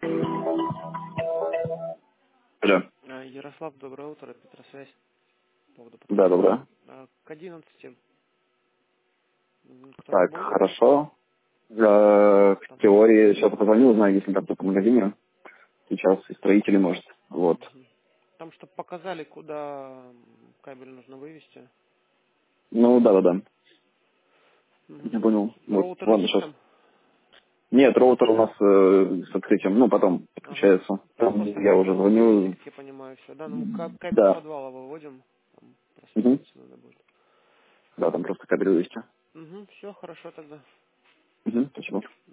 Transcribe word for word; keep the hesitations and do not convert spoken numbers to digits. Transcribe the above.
Алло. А, Ярослав, доброе утро, Петросвязь. По поводу Да, подключения. доброе. А, К одиннадцати. М, Так, Кто-нибудь будет? хорошо. Я в Там. теории сейчас позвонил, знаю, если там кто-то в магазине. Сейчас и строители, может. Вот. Мгм. Там, чтобы показали, куда м, кабель нужно вывести. Ну, да-да-да. Я Мгм. понял. Вот. Роутер Ладно, есть сейчас. там? Нет, роутер у нас э, с открытием. Ну, потом Ага. подключается. Там Там просто я надо уже провода вывести, звоню. как я понимаю, все. Да, ну ка- кабель с Да. подвала выводим. Там Угу. просвечиваться надо будет. Да, там просто кабель вывести. Угу, все, хорошо тогда. Угу. Спасибо.